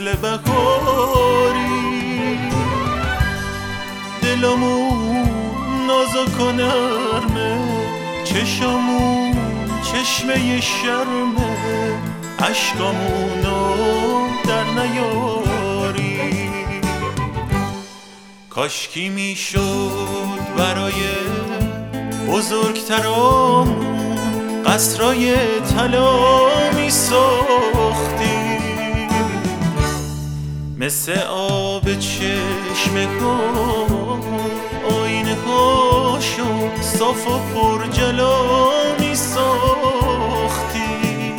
مثل بهاری، دلمون نازک و نرمه، چشمون چشمه شرمه، عشقامونو در نیاری. کاشکی میشد برای بزرگترامون قصرای طلا میساختیم، مثل آب چشمه ها آینه هاشو صاف و پر جلا میساختیم.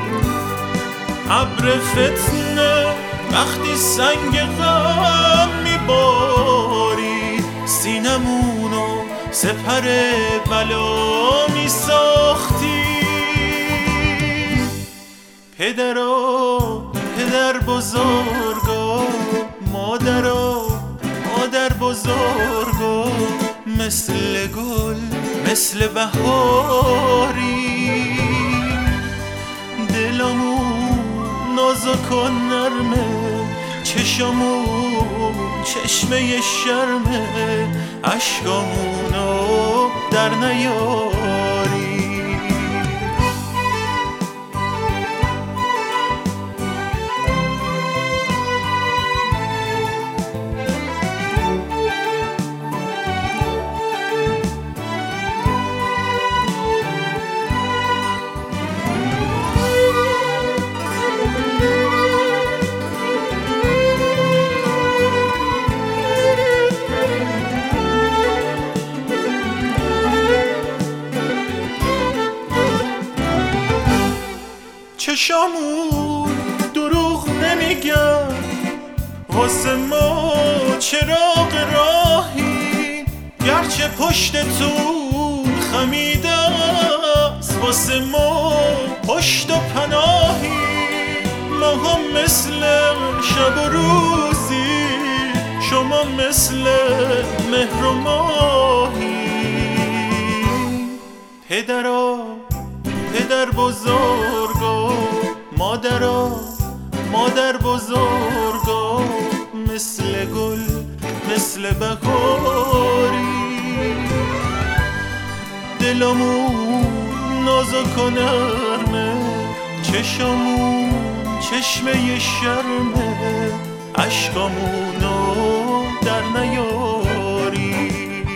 ابر فتنه وقتی سنگ غم میباری، سینمونو سپر بلا میساختی. پدرا پدر بزرگا، مادرا مادر بزرگا، مثل گل مثل بهاری، دلمون نازک و نرمه، چشمون چشمه شرمه، عشقامونو در نیاری. چشامون دروغ نمیگن، واسه ما چراغ راهی، گرچه پشتتون خمیده است، واسه ما پشت و پناهی. ما هم مثل شب و روزی، شما مثل مهر و ماهی. پدرا پدر بزرگا، مادرا مادر بزرگا، مثل گل مثل بهاری، دلمون نازک و نرمه، چشمون چشمه شرمه، عشقامونو در نیاری.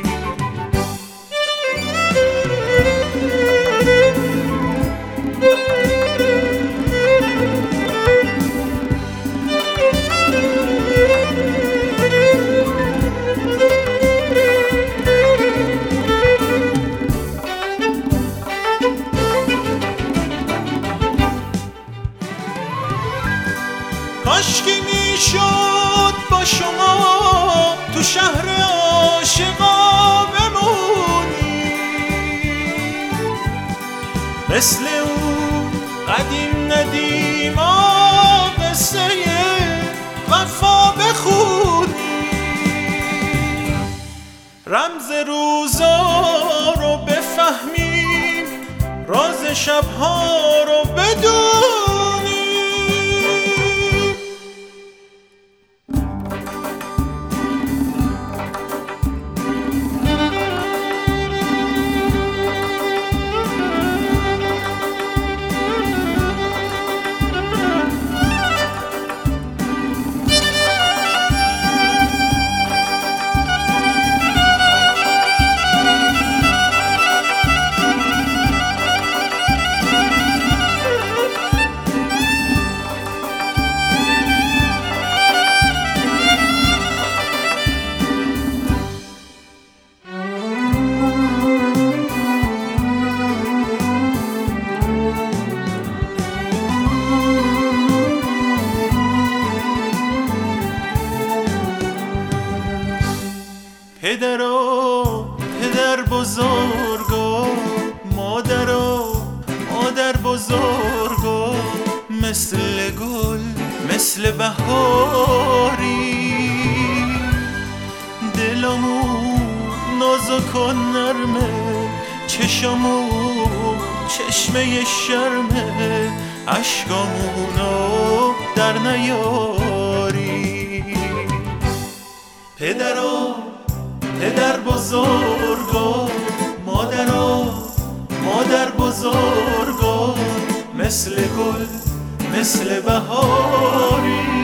کاشکی میشد با شما تو شهر عاشقا بمونی، مثل اون قدیم ندیما قصه وفا بخونی، رمز روزا رو بفهمیم، راز شبها رو بدونی. پدرا پدر بزرگا، مادرا مادر بزرگا، مثل گل مثل بهاری، دلمون نازک و نرمه، چشمون چشمه شرمه، عشقامونو در نیاری. پدرا پدر بزرگا، مادرا مادر بزرگا، مثل گل مثل بهاری.